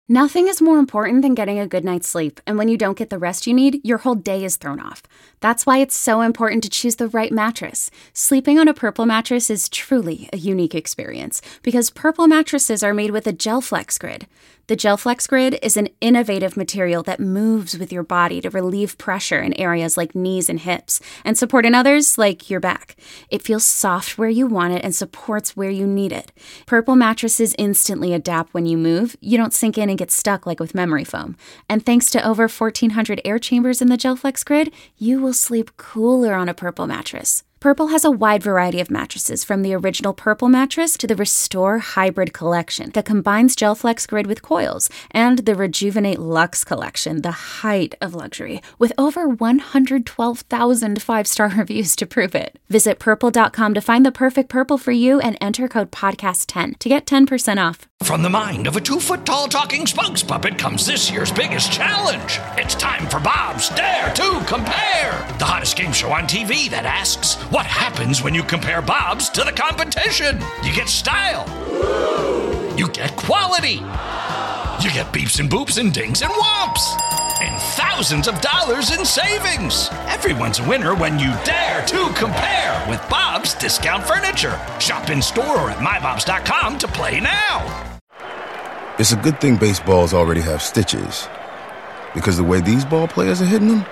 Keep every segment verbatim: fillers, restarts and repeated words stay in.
Nothing is more important than getting a good night's sleep, and when you don't get the rest you need, your whole day is thrown off. That's why it's so important to choose the right mattress. Sleeping on a Purple mattress is truly a unique experience, because Purple mattresses are made with a GelFlex Grid. The GelFlex Grid is an innovative material that moves with your body to relieve pressure in areas like knees and hips, and support in others like your back. It feels soft where you want it and supports where you need it. Purple mattresses instantly adapt when you move. You don't sink in and get stuck like with memory foam. And thanks to over fourteen hundred air chambers in the GelFlex Grid, you will sleep cooler on a Purple mattress. Purple has a wide variety of mattresses, from the original Purple mattress to the Restore Hybrid collection that combines GelFlex Grid with coils, and the Rejuvenate Luxe collection, the height of luxury, with over one hundred twelve thousand five-star reviews to prove it. Visit purple dot com to find the perfect Purple for you and enter code podcast ten to get ten percent off. From the mind of a two-foot-tall talking spokes puppet comes this year's biggest challenge. It's time for Bob's Dare to Compare, the hottest game show on T V that asks, what happens when you compare Bob's to the competition? You get style. You get quality. You get beeps and boops and dings and whomps. And thousands of dollars in savings. Everyone's a winner when you dare to compare with Bob's Discount Furniture. Shop in store or at my bobs dot com to play now. It's a good thing baseballs already have stitches, because the way these ball players are hitting them,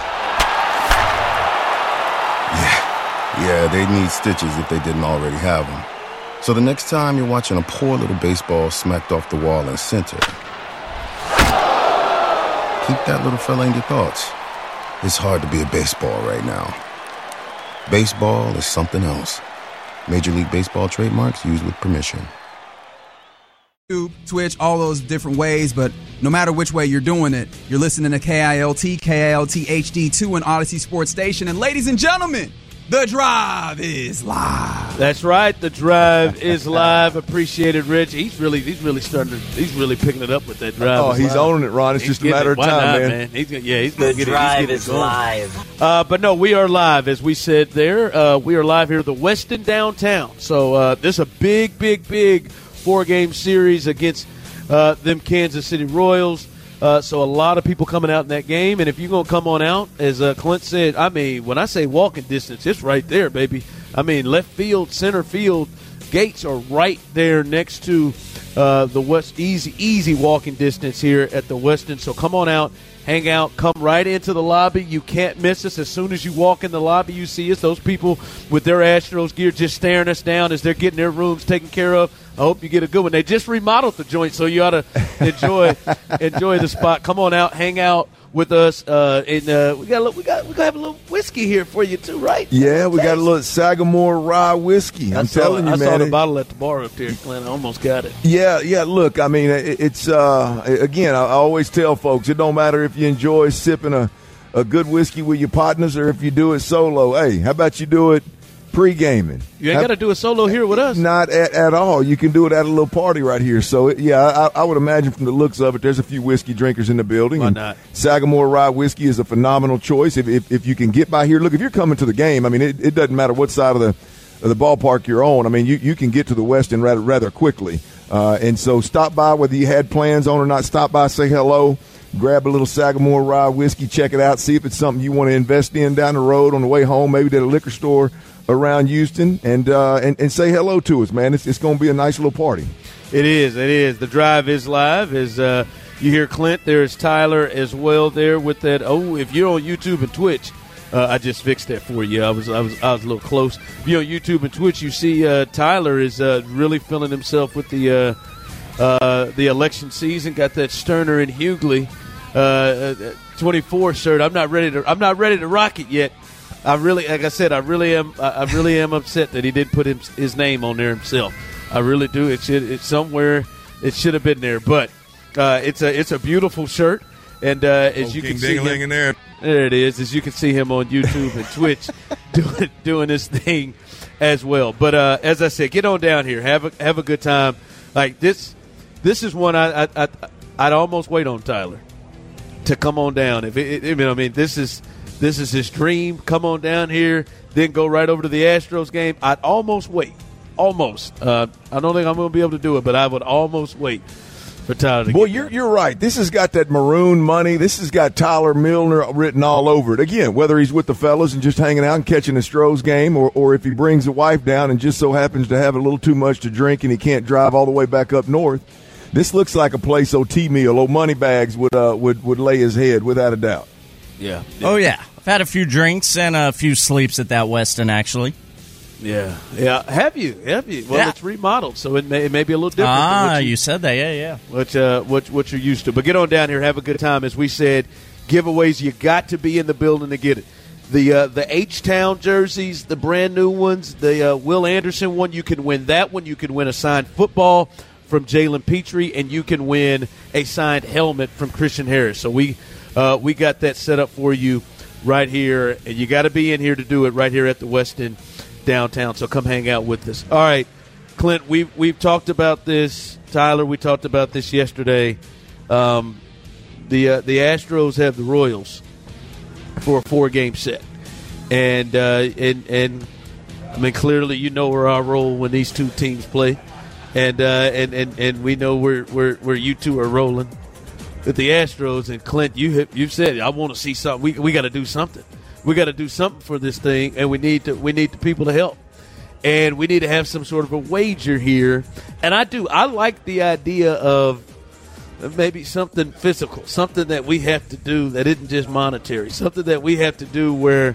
yeah, yeah, they need stitches if they didn't already have them. So the next time you're watching a poor little baseball smacked off the wall in center, keep that little fella in your thoughts. It's hard to be a baseball right now. Baseball is something else. Major League Baseball trademarks used with permission. Twitch, all those different ways, but no matter which way you're doing it, you're listening to K I L T, K I L T H D two and Odyssey Sports Station. And ladies and gentlemen, the drive is live. That's right, the drive is live. Appreciate it, Rich. He's really, he's really starting to, he's really picking it up with that drive. Oh, he's live. owning it, Ron. It's He's just a matter it. of Why time, not, man. man. He's gonna, yeah, he's the gonna get drive it. He's is going. live. Uh, but no, we are live, as we said there. Uh, we are live here at the Westin downtown. So uh, this is a big, big, big four-game series against uh, them Kansas City Royals. Uh, so a lot of people coming out in that game. And if you're going to come on out, as uh, Clint said, I mean, when I say walking distance, it's right there, baby. I mean, left field, center field, gates are right there next to uh, the West. Easy, easy walking distance here at the Westin. So come on out, hang out, come right into the lobby. You can't miss us. As soon as you walk in the lobby, you see us. Those people with their Astros gear just staring us down as they're getting their rooms taken care of. I hope you get a good one. They just remodeled the joint, so you ought to enjoy enjoy the spot. Come on out, hang out with us, uh, and uh, we got a little, we got we got have a little whiskey here for you too, right? Yeah, we got a little Sagamore rye whiskey. I'm saw, telling you, I man. I saw the it, bottle at the bar up there, Clint. I almost got it. Yeah, yeah. Look, I mean, it, it's uh, again, I, I always tell folks, it don't matter if you enjoy sipping a a good whiskey with your partners or if you do it solo. Hey, how about you do it pre-gaming? You ain't got to do a solo here with us. Not at, at all. You can do it at a little party right here. So, it, yeah, I, I would imagine from the looks of it, there's a few whiskey drinkers in the building. Why not? Sagamore Rye Whiskey is a phenomenal choice. If, if if you can get by here, look, if you're coming to the game, I mean, it, it doesn't matter what side of the of the ballpark you're on. I mean, you, you can get to the Westin rather, rather quickly. Uh, and so stop by, whether you had plans on or not, stop by, say hello. Grab a little Sagamore Rye Whiskey, check it out, see if it's something you want to invest in down the road on the way home, maybe at a liquor store around Houston, and uh, and, and say hello to us, man. It's, it's going to be a nice little party. It is. It is. The drive is live. As uh, you hear Clint, there's Tyler as well there with that. Oh, if you're on YouTube and Twitch, uh, I just fixed that for you. I was I was I was a little close. If you're on YouTube and Twitch, you see uh, Tyler is uh, really feeling himself with the uh, uh, the election season. Got that Sterner and Hughley uh, twenty-four shirt. I'm not ready to. I'm not ready to rock it yet. I really, like I said, I really am. I really am upset that he didn't put him, his name on there himself. I really do. It should. It's somewhere. It should have been there, but uh, it's a it's a beautiful shirt, and uh, as oh, you King can see him, in there. there it is. As you can see him on YouTube and Twitch doing doing this thing as well. But uh, as I said, get on down here, have a have a good time. Like this, this is one I, I, I I'd almost wait on Tyler to come on down. If it, it, I mean, this is. This is his dream. Come on down here, then go right over to the Astros game. I'd almost wait. Almost. Uh, I don't think I'm going to be able to do it, but I would almost wait for Tyler to Boy, get you're done. you're right. This has got that maroon money. This has got Tyler Milner written all over it. Again, whether he's with the fellas and just hanging out and catching a Stroh's game, or, or if he brings the wife down and just so happens to have a little too much to drink and he can't drive all the way back up north, this looks like a place O.T. meal. Old Moneybags would uh, would would lay his head without a doubt. Yeah. yeah. Oh, yeah. I've had a few drinks and a few sleeps at that Westin, actually. Yeah. Yeah. Have you? Have you? Well, Yeah. it's remodeled, so it may, it may be a little different Ah, than what you, you, said that. Yeah, yeah. what, uh, what, what you're used to. But get on down here. Have a good time. As we said, giveaways, you got to be in the building to get it. The uh, the H-Town jerseys, the brand new ones, the uh, Will Anderson one, you can win that one. You can win a signed football from Jalen Petrie, and you can win a signed helmet from Christian Harris. So we uh, we got that set up for you right here, and you got to be in here to do it right here at the Westin downtown. So come hang out with us. All right, Clint, we've, we've talked about this. Tyler, we talked about this yesterday. Um, the uh, the Astros have the Royals for a four-game set. And, uh, and, and I mean, clearly you know where I roll when these two teams play. And, uh, and, and, and we know where, where, where you two are rolling. At the Astros, and Clint, you have, you've said, I want to see something. We, we got to do something. We got to do something for this thing, and we need to we need the people to help. And we need to have some sort of a wager here. And I do. I like the idea of maybe something physical, something that we have to do that isn't just monetary, something that we have to do where,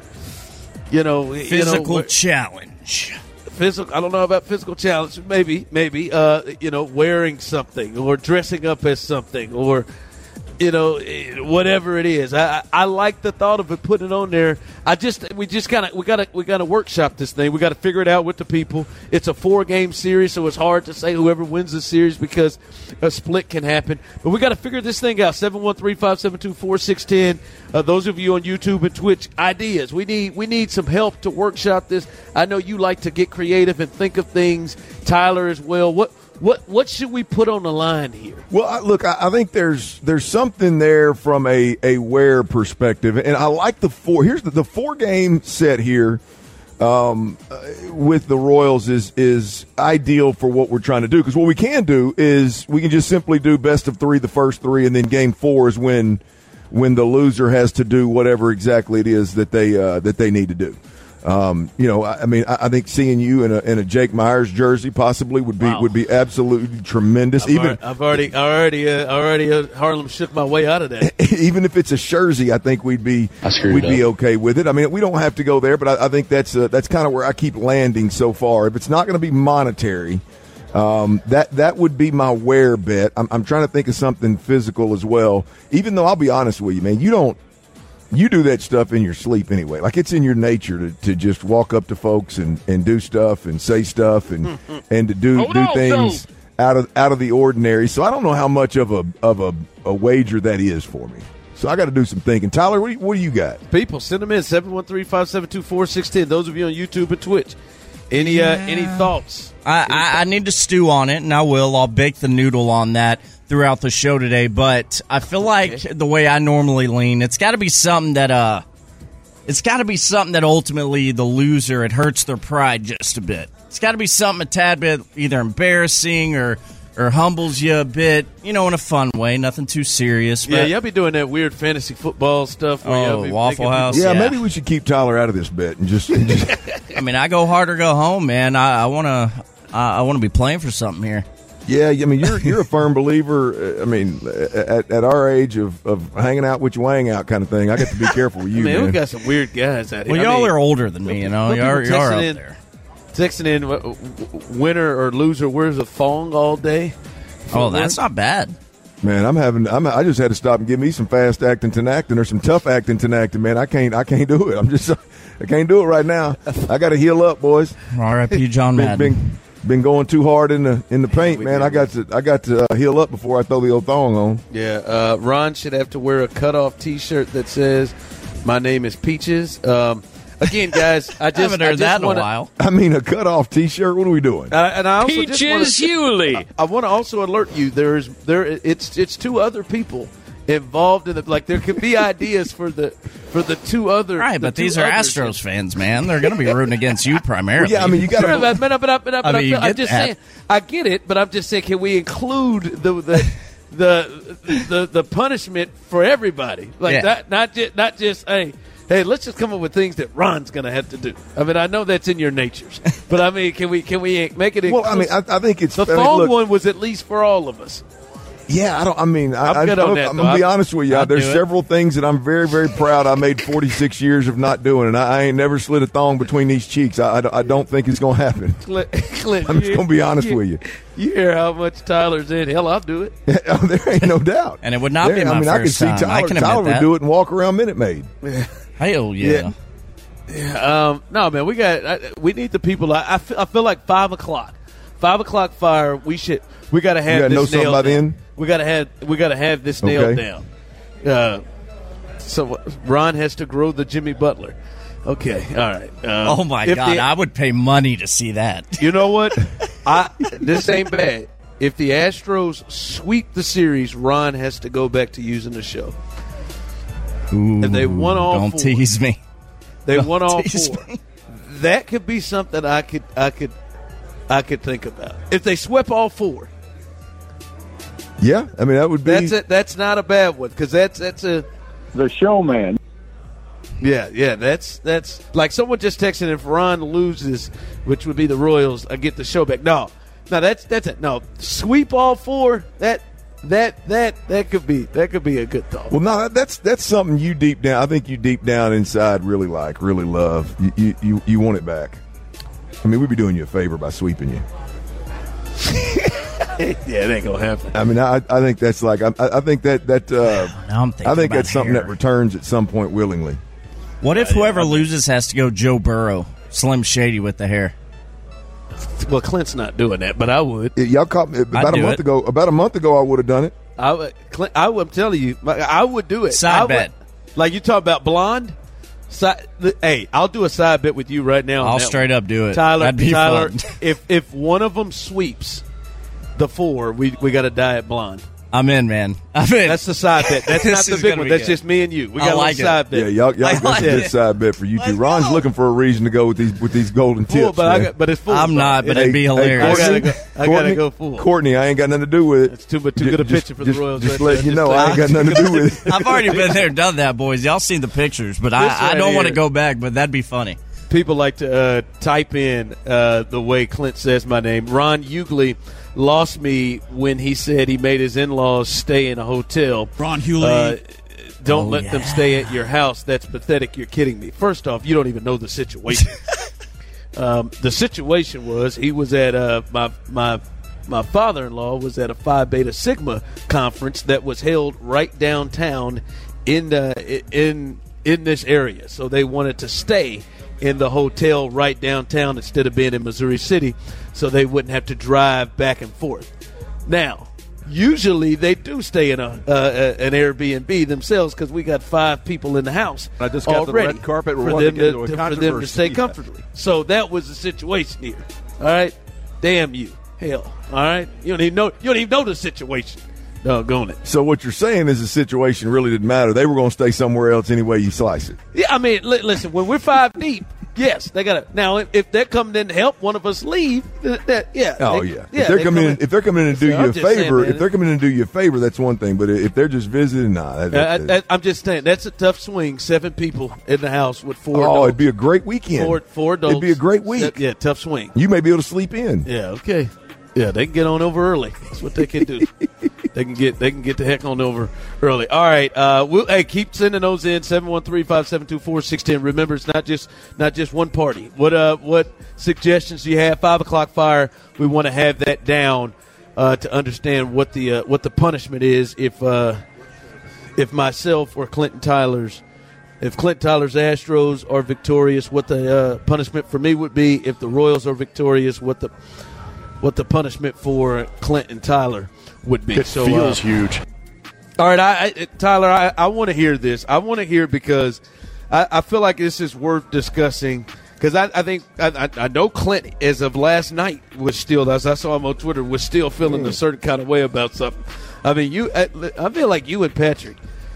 you know, Physical you know, challenge. Physical. I don't know about physical challenge. Maybe, maybe, uh, you know, wearing something or dressing up as something or, you know, whatever it is. I, I, I like the thought of it, putting it on there. I just, we just kind of, we got to, we got to workshop this thing. We got to figure it out with the people. It's a four game series, so it's hard to say whoever wins the series because a split can happen. But we got to figure this thing out. seven one three, five seven two, four six one zero. Uh, those of you on YouTube and Twitch, ideas. We need, we need some help to workshop this. I know you like to get creative and think of things. Tyler as well. What, What what should we put on the line here? Well, I, look, I, I think there's there's something there from a, a wear perspective, and I like the four. Here's the, the four game set here um, uh, with the Royals is is ideal for what we're trying to do, because what we can do is we can just simply do best of three the first three, and then game four is when when the loser has to do whatever exactly it is that they uh, that they need to do. Um, you know, I, I mean, I, I think seeing you in a in a Jake Myers jersey possibly would be Wow. would be absolutely tremendous. I've even already, I've already already uh, already uh, Harlem shook my way out of that. even if it's a jersey, I think we'd be I screwed we'd up. be okay with it. I mean, we don't have to go there, but I, I think that's uh, that's kind of where I keep landing so far. If it's not going to be monetary, um, that that would be my wear bet. I'm, I'm trying to think of something physical as well. Even though I'll be honest with you, man, you don't. You do that stuff in your sleep anyway. Like, it's in your nature to, to just walk up to folks and, and do stuff and say stuff and and to do Hold do on, things out of out of the ordinary. So I don't know how much of a of a, a wager that is for me. So I got to do some thinking. Tyler, what do you, what do you got? People, send them in seven one three, five seven two, four six one zero. Those of you on YouTube and Twitch, any uh, any thoughts? I, I, I need to stew on it, and I will. I'll bake the noodle on that throughout the show today. But I feel like Okay. the way I normally lean, it's got to be something that uh, it's got to be something that ultimately the loser, it hurts their pride just a bit. It's got to be something a tad bit either embarrassing or or humbles you a bit, you know, in a fun way, nothing too serious. Yeah, But y'all be doing that weird fantasy football stuff. Where y'all Oh, be Waffle making House. Yeah, Yeah. maybe we should keep Tyler out of this bet and just. And just I mean, I go hard or go home, man. I want to I, I want to be playing for something here. yeah, I mean, you're you're a firm believer. uh, I mean, at, at our age of, of hanging out with you, hang out kind of thing. I got to be careful with you, Man, man. we got some weird guys out here. Well, I y'all mean, are older than me, you know. some Y'all, people y'all are texting up in- there. Texting in, uh, w- w- winner or loser wears a thong all day. Oh, that's not bad. Man, I'm having. I'm. I just had to stop and give me some fast acting Tinactin or some tough acting Tinactin. Man, I can't. I can't do it. I'm just. I can't do it right now. I got to heal up, boys. R I P John Been, Madden. been been going too hard in the in the paint, we man. did. I got to. I got to uh, heal up before I throw the old thong on. Yeah, uh, Ron should have to wear a cutoff T-shirt that says, "My name is Peaches." Um, again, guys, I just haven't heard I just that in wanna, a while. I mean, a cutoff T-shirt. What are we doing? Uh, and I also just wanna, Peaches Hewley. I want to also alert you. There's there. It's it's two other people involved in the like. There could be ideas for the for the two other. Right, the but two these are others. Astros fans, man. They're going to be rooting against you primarily. Yeah, I mean, you got Sure, to. but, but, but, but, but I mean, you I'm get just that. saying. I get it, but I'm just saying. Can we include the the the the the punishment for everybody. Like Yeah. that, not just not just hey. Hey, let's just come up with things that Ron's going to have to do. I mean, I know that's in your natures, but I mean, can we can we make it? Well, I mean, I, I think it's the I mean, phone look, one was at least for all of us. Yeah, I don't. I mean, I, I'm good I, on I, that, I'm though. gonna be I- honest with you. I'll There's do it. several things that I'm very, very proud. I made forty-six years of not doing, and I, I ain't never slid a thong between these cheeks. I, I, I don't think it's gonna happen. Clint, Clint, I'm just you- gonna be honest you- with you. You hear how much Tyler's in? Hell, I'll do it. Oh, there ain't no doubt. And it would not There- be my I mean, first I can see time. I Tyler, can admit Tyler would that. do it and walk around Minute Maid. Hell yeah. Um, no, man, we got I, we need the people. I, I, feel, I feel like five o'clock, five o'clock fire. We should we got to have gotta this know something nailed by down. then? We got to have we got to have this nailed Okay. down. Uh, so Ron has to grow the Jimmy Butler. Okay, all right. Um, Oh my if God, the- I would pay money to see that. You know what? I this ain't bad. If the Astros sweep the series, Ron has to go back to using the show. Ooh, If they won all don't four. tease me. They Don't won all tease four. me. That could be something I could I could I could think about. If they swept all four, Yeah, I mean that would be. that's it. That's not a bad one because that's that's a The showman. yeah yeah that's that's like someone just texted if Ron loses, which would be the Royals, I get the show back. No, no, that's that's it. No, sweep all four. That that that that could be that could be a good thought. Well, no, that- that's that's something you deep down. I think you deep down inside really like, really love. You you you, you want it back. I mean, we'd be doing you a favor by sweeping you. Yeah, it ain't gonna happen. I mean, I I think that's like I I think that that uh, Now I'm thinking I think about that's something hair. that returns at some point willingly. What if whoever loses has to go Joe Burrow, Slim Shady with the hair? Well, Clint's not doing that, but I would. It- y'all caught me about a do month it. ago. About a month ago, I would have done it. I would. Clint, I would. I'm telling you, I would do it. Side I would- bet. Like you talk about blonde. Side, hey, I'll do a side bet with you right now. on I'll that straight one. up do it. Tyler. That'd be Tyler, fun. if if one of them sweeps the four, we we got to diet blonde. I'm in, man. I'm in. That's the side bet. That's This not the is big gonna one. be That's good. just me and you. We I got a like little it. side bet. Yeah, y'all, y'all I that's like a good it. side bet for you two. Let's Ron's go. looking for a reason to go with these with these golden tips. Full, but I man. got, but it's full. I'm not, but It- it'd be hilarious. I gotta go, Courtney, I gotta Courtney, go full. Courtney, I ain't got nothing to do with it. It's too, but too good a Just- picture for the just- Royals. Just right letting there. you know, I ain't got nothing to do with it. I've already been there, done that, boys. Y'all seen the pictures, but This I, I right don't want to here. go back. But that'd be funny. People like to uh, type in uh, the way Clint says my name. Ron Hughley lost me when he said he made his in-laws stay in a hotel. Ron Hughley. Uh, don't Oh, let them yeah. stay at your house. That's pathetic. You're kidding me. First off, you don't even know the situation. um, the situation was he was at uh, my my my father-in-law was at a Phi Beta Sigma conference that was held right downtown in the in in this area. So they wanted to stay in the hotel right downtown instead of being in Missouri City, so they wouldn't have to drive back and forth. Now, usually they do stay in a uh, an Airbnb themselves because we got five people in the house. I just got the already red carpet. We're for walking them to, into a to- for them to controversy. stay comfortably. So that was the situation here. All right, damn you, hell. All right, you don't even know you don't even know the situation. Doggone it. So what you're saying is the situation really didn't matter. They were going to stay somewhere else anyway you slice it. Yeah, I mean, li- listen, when we're five deep, yes, they got to. Now, if, if they're coming in to help one of us leave, that, that yeah. Oh they- yeah. if they're they coming come in, if they're coming in to do So you I'm a just saying, favor, man, if they're coming in to do you a favor, that's one thing. But if they're just visiting, nah. That, I, that- I, I'm just saying that's a tough swing. Seven people in the house with four. oh, adults. it'd be a great weekend. four, four adults. It'd be a great week. Yeah, tough swing. You may be able to sleep in. Yeah, okay. Yeah, they can get on over early. That's what they can do. They can get they can get the heck on over early. All right. Uh, we'll, hey, keep sending those in seven one three, five seven two, four six one zero. Remember, it's not just not just one party. What uh what suggestions do you have? Five o'clock fire. We want to have that down uh, to understand what the uh, what the punishment is if uh, if myself or Clinton Tyler's if Clinton Tyler's Astros are victorious, what the uh, punishment for me would be. If the Royals are victorious, what the what the punishment for Clinton Tyler would be. It so, feels uh, huge. all right, I, I, Tyler, I, I want to hear this. I want to hear because I, I feel like this is worth discussing because I, I think I, I, I know Clint, as of last night, was still, as I saw him on Twitter, was still feeling a certain kind of way about something. I mean, you, I, I feel like you and Patrick,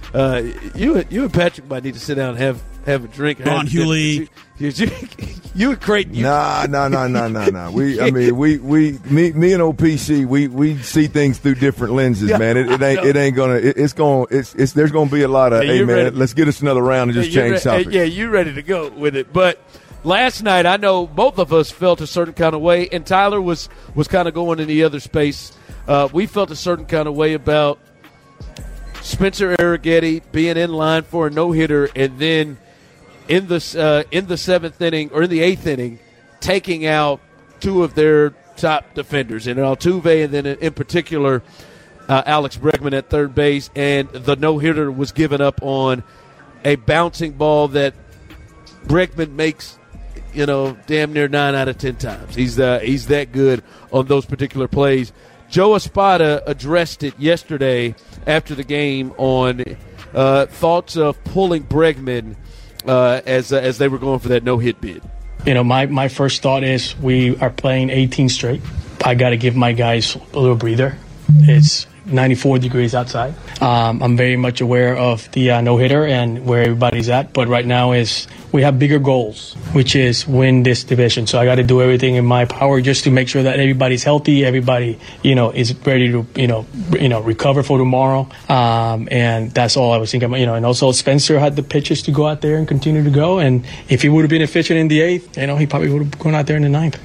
Uh, you you and Patrick might need to sit down and have, have a drink. Go on, Hewley. You, you, you and Creighton. You, nah, nah, nah, nah, nah, nah. We, I mean, we, we, me, me and O P C, we, we see things through different lenses, yeah, man. It, it ain't, it ain't gonna. It, it's gonna. It's, it's. There's gonna be a lot of. Hey, hey man, ready. Let's get us another round and just hey, change re- topics. Hey, yeah, you ready to go with it? But last night, I know both of us felt a certain kind of way, and Tyler was was kind of going in the other space. Uh, we felt a certain kind of way about Spencer Arrighetti being in line for a no-hitter, and then in the uh, in the seventh inning or in the eighth inning, taking out two of their top defenders, and Altuve, and then in particular uh, Alex Bregman at third base, and the no-hitter was given up on a bouncing ball that Bregman makes, you know, damn near nine out of ten times. He's uh, he's that good on those particular plays. Joe Espada addressed it yesterday after the game on uh, thoughts of pulling Bregman uh, as uh, as they were going for that no-hit bid. You know, my, my first thought is we are playing eighteen straight. I got to give my guys a little breather. It's ninety-four degrees outside. Um, I'm very much aware of the uh, no-hitter and where everybody's at, but right now is we have bigger goals, which is win this division. So I got to do everything in my power just to make sure that everybody's healthy, everybody, you know, is ready to, you know, you know, recover for tomorrow. Um, and that's all I was thinking about, you know, and also Spencer had the pitches to go out there and continue to go. And if he would have been efficient in the eighth, you know, he probably would have gone out there in the ninth.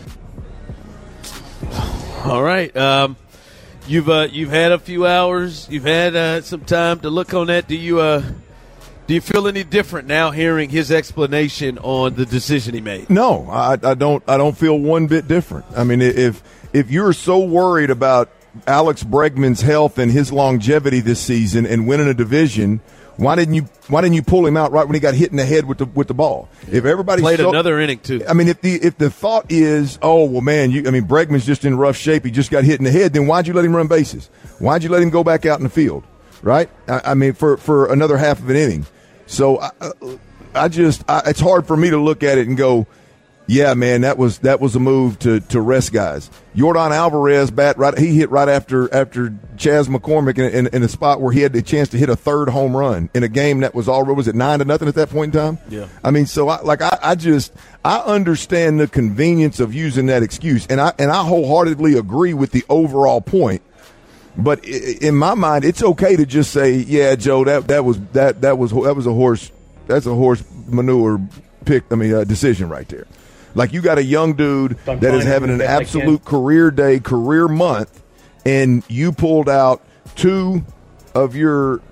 All right. Um, You've uh, you've had a few hours. You've had uh, some time to look on that. Do you uh, do you feel any different now hearing his explanation on the decision he made? No, I, I don't. I don't feel one bit different. I mean, if if you're so worried about Alex Bregman's health and his longevity this season and winning a division, why didn't you why didn't you pull him out right when he got hit in the head with the with the ball? If everybody played so, another inning too. I mean, if the if the thought is, oh well, man, you, I mean, Bregman's just in rough shape. He just got hit in the head. Then why'd you let him run bases? Why'd you let him go back out in the field? Right? I, I mean, for for another half of an inning. So I, I just I, it's hard for me to look at it and go, yeah, man, that was that was a move to, to rest guys. Yordan Alvarez bat right, he hit right after after Chas McCormick in, in, in a spot where he had the chance to hit a third home run in a game that was already was it nine to nothing at that point in time. Yeah, I mean, so I, like I, I just I understand the convenience of using that excuse, and I and I wholeheartedly agree with the overall point. But in my mind, it's okay to just say, yeah, Joe, that that was that that was that was a horse that's a horse manure pick. I mean, uh, decision right there. Like, you got a young dude that is having an absolute career day, career month, and you pulled out two of your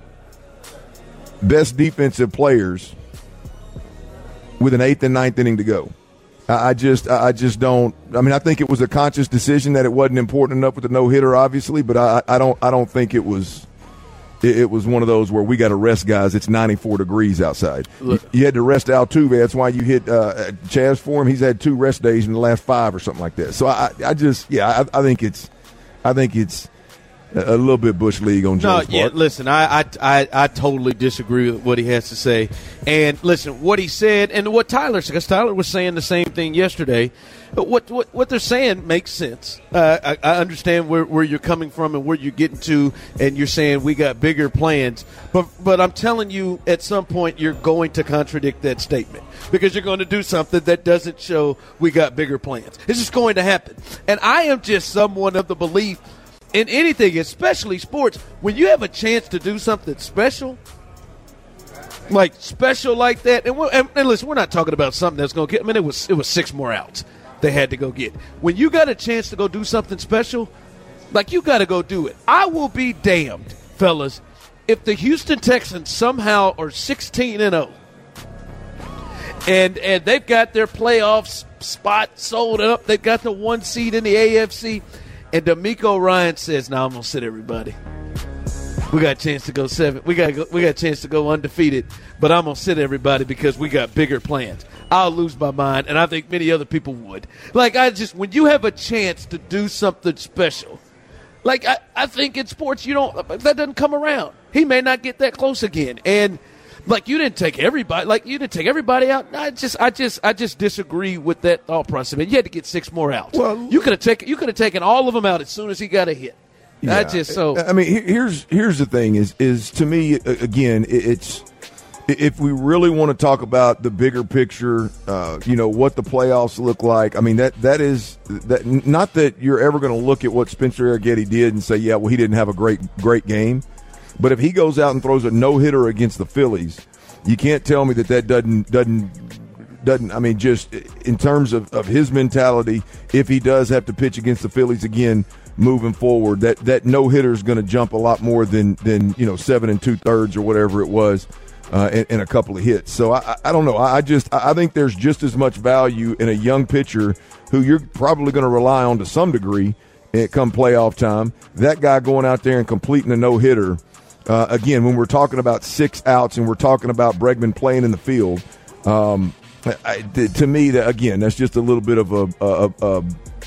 best defensive players with an eighth and ninth inning to go. I just, I just don't. I mean, I think it was a conscious decision that it wasn't important enough with the no hitter, obviously, but I, I don't, I don't think it was. It, it was one of those where we got to rest guys. It's ninety-four degrees outside. You, you had to rest Altuve. That's why you hit uh, Chas for him. He's had two rest days in the last five or something like that. So I, I just, yeah, I, I think it's, I think it's. A little bit Bush League on Joe's part. No, yeah, listen, I, I, I, I totally disagree with what he has to say. And listen, what he said and what Tyler said, because Tyler was saying the same thing yesterday. But what what, what they're saying makes sense. Uh, I, I understand where, where you're coming from and where you're getting to, and you're saying we got bigger plans. But but I'm telling you, at some point, you're going to contradict that statement because you're going to do something that doesn't show we got bigger plans. It's just going to happen. And I am just someone of the belief in anything, especially sports, when you have a chance to do something special, like special like that, and, and, and listen, we're not talking about something that's going to get. I mean, it was it was six more outs they had to go get. When you got a chance to go do something special, like you got to go do it. I will be damned, fellas, if the Houston Texans somehow are sixteen and oh, and and they've got their playoff spot sold up. They've got the one seed in the A F C. And D'Amico Ryan says, "No, nah, I'm gonna sit everybody. We got a chance to go seven. We got we got a chance to go undefeated, but I'm gonna sit everybody because we got bigger plans." I'll lose my mind, and I think many other people would. Like I just, when you have a chance to do something special, like I, I think in sports, you don't that doesn't come around. He may not get that close again, and. Like you didn't take everybody, like you didn't take everybody out. I just, I just, I just disagree with that thought process. Man, you had to get six more outs. Well, you could have taken, you could have taken all of them out as soon as he got a hit. Yeah. That's just so. I mean, here's here's the thing: is is to me again, it's if we really want to talk about the bigger picture, uh, you know, what the playoffs look like. I mean, that that is that. Not that you're ever going to look at what Spencer Arrighetti did and say, yeah, well, he didn't have a great great game, but if he goes out and throws a no hitter against the Phillies, you can't tell me that that doesn't doesn't. Doesn't I mean just in terms of, of his mentality, if he does have to pitch against the Phillies again moving forward, that, that no hitter is going to jump a lot more than than you know seven and two thirds or whatever it was uh, in, in a couple of hits. So I, I don't know. I just I think there's just as much value in a young pitcher who you're probably going to rely on to some degree come playoff time. That guy going out there and completing a no hitter uh, again when we're talking about six outs and we're talking about Bregman playing in the field. Um, I, to me, that again, that's just a little bit of a. a, a, a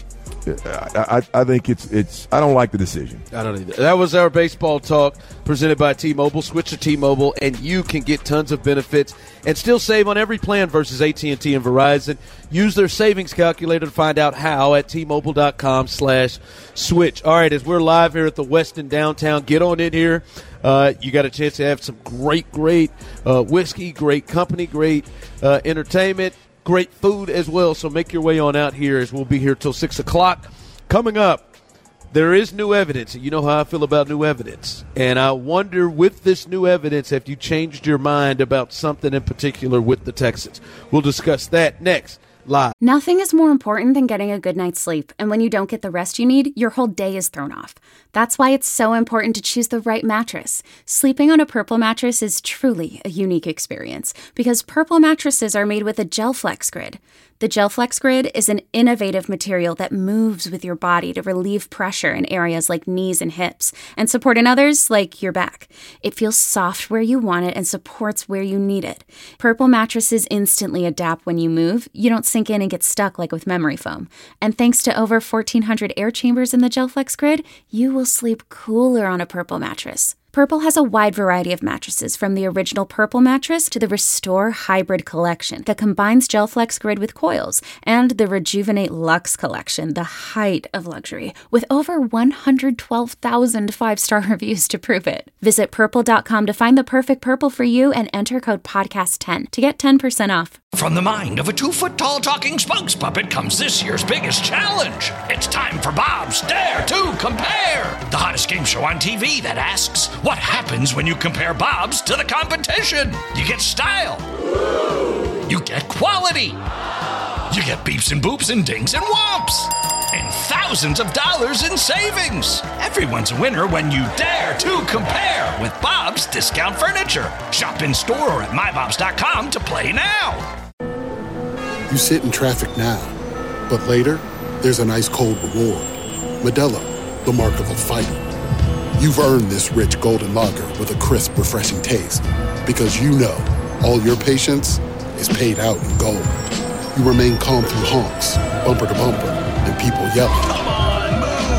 I, I think it's it's. I don't like the decision. I don't either. That was our baseball talk presented by T-Mobile. Switch to T-Mobile, and you can get tons of benefits and still save on every plan versus A T and T and Verizon. Use their savings calculator to find out how at T-Mobile.com slash switch. All right, as we're live here at the Westin downtown, get on in here. Uh, you got a chance to have some great, great uh, whiskey, great company, great uh, entertainment, great food as well. So make your way on out here as we'll be here till six o'clock. Coming up, there is new evidence. And you know how I feel about new evidence. And I wonder, with this new evidence, have you changed your mind about something in particular with the Texans? We'll discuss that next. Live. Nothing is more important than getting a good night's sleep, and when you don't get the rest you need, your whole day is thrown off. That's why it's so important to choose the right mattress. Sleeping on a Purple mattress is truly a unique experience, because Purple mattresses are made with a GelFlex Grid. The GelFlex Grid is an innovative material that moves with your body to relieve pressure in areas like knees and hips, and support in others like your back. It feels soft where you want it and supports where you need it. Purple mattresses instantly adapt when you move. You don't sink in and get stuck like with memory foam. And thanks to over fourteen hundred air chambers in the GelFlex Grid, you will sleep cooler on a Purple mattress. Purple has a wide variety of mattresses, from the original Purple mattress to the Restore Hybrid collection that combines GelFlex Grid with coils, and the Rejuvenate Luxe collection, the height of luxury, with over one hundred twelve thousand five-star reviews to prove it. Visit purple dot com to find the perfect Purple for you and enter code podcast ten to get ten percent off. From the mind of a two-foot-tall talking spokes puppet comes this year's biggest challenge. It's time for Bob's Dare to Compare, the hottest game show on T V that asks, what happens when you compare Bob's to the competition? You get style. You get quality. You get beeps and boops and dings and whomps. And thousands of dollars in savings. Everyone's a winner when you dare to compare with Bob's Discount Furniture. Shop in store or at my bobs dot com to play now. You sit in traffic now, but later, there's an ice-cold reward. Modelo, the mark of a fighter. You've earned this rich golden lager with a crisp, refreshing taste. Because you know, all your patience is paid out in gold. You remain calm through honks, bumper to bumper, and people yelling. Come on,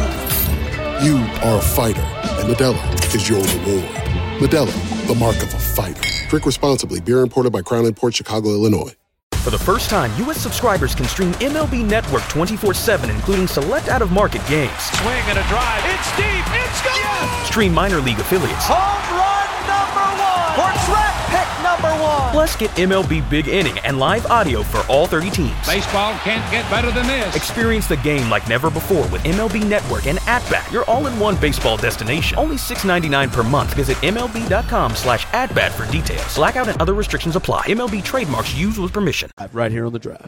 move! You are a fighter, and Modelo is your reward. Modelo, the mark of a fighter. Drink responsibly. Beer imported by Crown Imports, Chicago, Illinois. For the first time, U S subscribers can stream M L B Network twenty-four seven, including select out-of-market games. Swing and a drive. It's deep. It's gone. Yes! Stream minor league affiliates. Home run number one. Or draft pick number one. Plus, get M L B Big Inning and live audio for all thirty teams. Baseball can't get better than this. Experience the game like never before with M L B Network and At-Bat, your all-in-one baseball destination. Only six dollars and ninety-nine cents per month. Visit M L B dot com slash at-bat for details. Blackout and other restrictions apply. M L B trademarks used with permission. Right here on The Drive.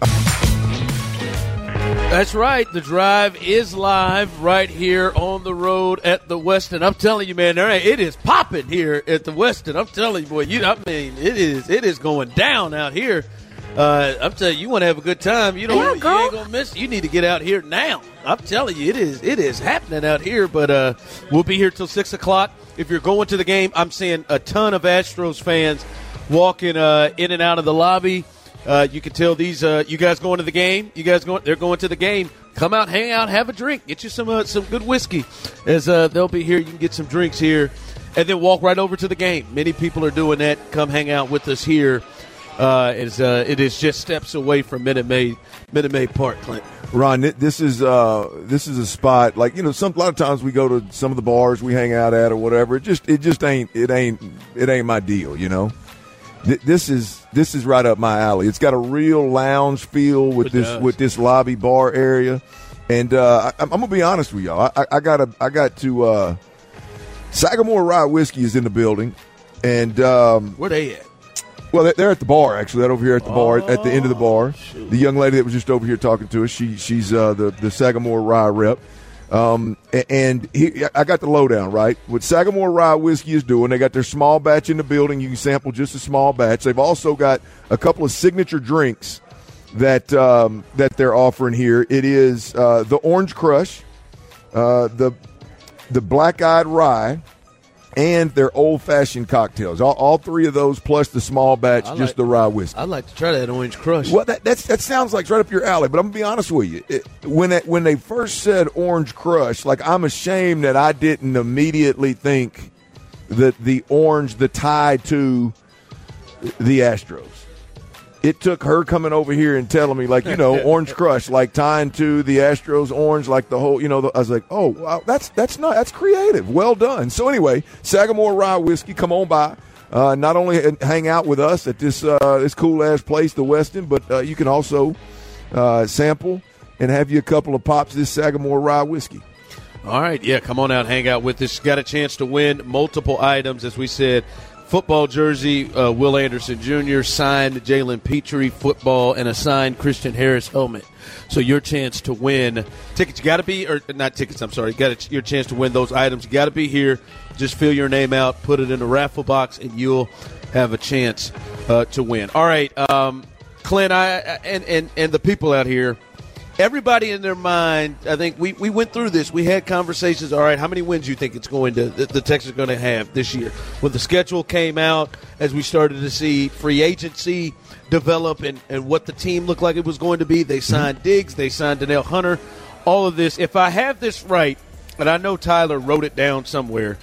That's right. The Drive is live right here on the road at the Westin. I'm telling you, man, it is popping here at the Westin. I'm telling you, boy, you, I mean, it is it is going down out here. Uh, I'm telling you, you want to have a good time. You don't, yeah, you ain't gonna miss. You need to get out here now. I'm telling you, it is it is happening out here. But uh, we'll be here till six o'clock. If you're going to the game, I'm seeing a ton of Astros fans walking uh, in and out of the lobby. Uh, you can tell these uh, you guys going to the game. You guys going? They're going to the game. Come out, hang out, have a drink, get you some uh, some good whiskey. As uh, they'll be here, you can get some drinks here, and then walk right over to the game. Many people are doing that. Come hang out with us here Uh, it's, uh, it is just steps away from Minute Maid, Minute Maid Park, Clint. Ron, this is uh, this is a spot like you know. Some a lot of times we go to some of the bars we hang out at or whatever. It just it just ain't it ain't it ain't my deal, you know. Th- this is this is right up my alley. It's got a real lounge feel with It this does. with this lobby bar area, and uh, I, I'm gonna be honest with y'all. I, I got I got to uh, Sagamore Rye Whiskey is in the building, and um, Where they at? well, they're at the bar, actually. They're over here at the bar, at the end of the bar. shoot. The young lady that was just over here talking to us, she she's uh, the, the Sagamore Rye rep. Um, a- and he, I got the lowdown, right? What Sagamore Rye Whiskey is doing, they got their small batch in the building. You can sample just a small batch. They've also got a couple of signature drinks that um, that they're offering here. It is uh, the Orange Crush, uh, the the Black Eyed Rye, and their old-fashioned cocktails. All, all three of those plus the small batch, I just like- the rye whiskey. I'd like to try that Orange Crush. Well, that that's, that sounds like right up your alley, but I'm going to be honest with you. It, when it, when they first said Orange Crush, like I'm ashamed that I didn't immediately think that the orange, the tie to the Astros. It took her coming over here and telling me, like, you know, Orange Crush, like tying to the Astros orange, like the whole, you know, the, I was like, oh, wow, that's that's not that's creative. Well done. So anyway, Sagamore Rye Whiskey, come on by. Uh, not only hang out with us at this uh, this cool ass place, the Westin, but uh, you can also uh, sample and have you a couple of pops of this Sagamore Rye Whiskey. All right, yeah, come on out, hang out with us. Got a chance to win multiple items, as we said. Football jersey, uh, Will Anderson Junior, signed Jalen Petrie football, and a signed Christian Harris helmet. So your chance to win tickets, you got to be, or not tickets, I'm sorry, got to, your chance to win those items. You got to be here. Just fill your name out, put it in a raffle box, and you'll have a chance uh, to win. All right, um, Clint, I and, and and the people out here. Everybody in their mind, I think we, we went through this. We had conversations. All right, how many wins do you think it's going to the, the Texans are going to have this year? When the schedule came out, as we started to see free agency develop and, and what the team looked like it was going to be, they signed Diggs, they signed Danielle Hunter, all of this. If I have this right, and I know Tyler wrote it down somewhere,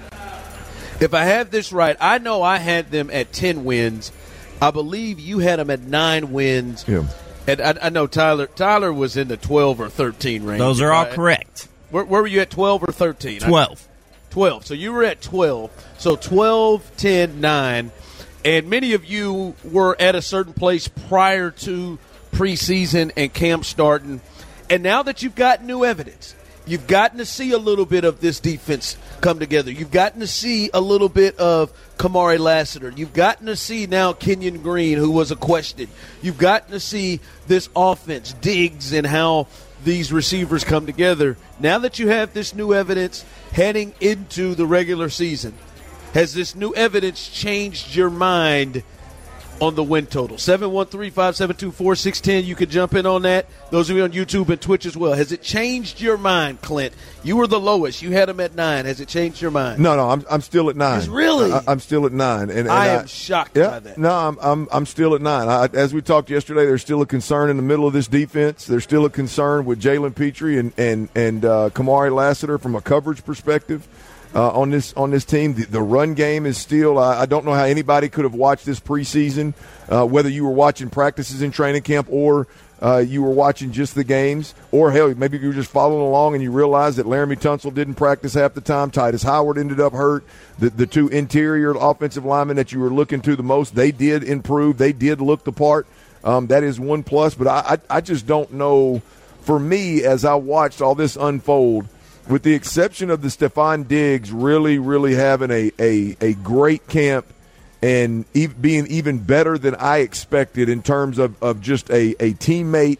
if I have this right, I know I had them at ten wins. I believe you had them at nine wins. Yeah. And I, I know Tyler Tyler was in the twelve or thirteen range. Those are all right? correct. Where, where were you at, twelve or thirteen? twelve. I, twelve. So you were at twelve. So twelve, ten, nine. And many of you were at a certain place prior to preseason and camp starting. And now that you've got new evidence, you've gotten to see a little bit of this defense come together. You've gotten to see a little bit of Kamari Lassiter. You've gotten to see now Kenyon Green, who was a question. You've gotten to see this offense, Diggs, and how these receivers come together. Now that you have this new evidence heading into the regular season, has this new evidence changed your mind on the win total? seven one three, five seven two, four six one zero. You could jump in on that. Those of you on YouTube and Twitch as well. Has it changed your mind, Clint? You were the lowest. You had them at nine. Has it changed your mind? No, no, I'm I'm still at nine. Really? I, I'm still at nine, and, and I am shocked yeah, by that. No, I'm I'm I'm still at nine. I, as we talked yesterday, there's still a concern in the middle of this defense. There's still a concern with Jalen Petrie and and and uh, Kamari Lassiter from a coverage perspective. Uh, on this on this team, the, the run game is still. Uh, I don't know how anybody could have watched this preseason, uh, whether you were watching practices in training camp or uh, you were watching just the games, or hell, maybe you were just following along and you realized that Laramie Tunsil didn't practice half the time. Titus Howard ended up hurt. The the two interior offensive linemen that you were looking to the most, they did improve. They did look the part. Um, that is one plus. But I, I I just don't know. For me, as I watched all this unfold, with the exception of the Stephon Diggs really, really having a, a, a great camp and e- being even better than I expected in terms of, of just a, a teammate.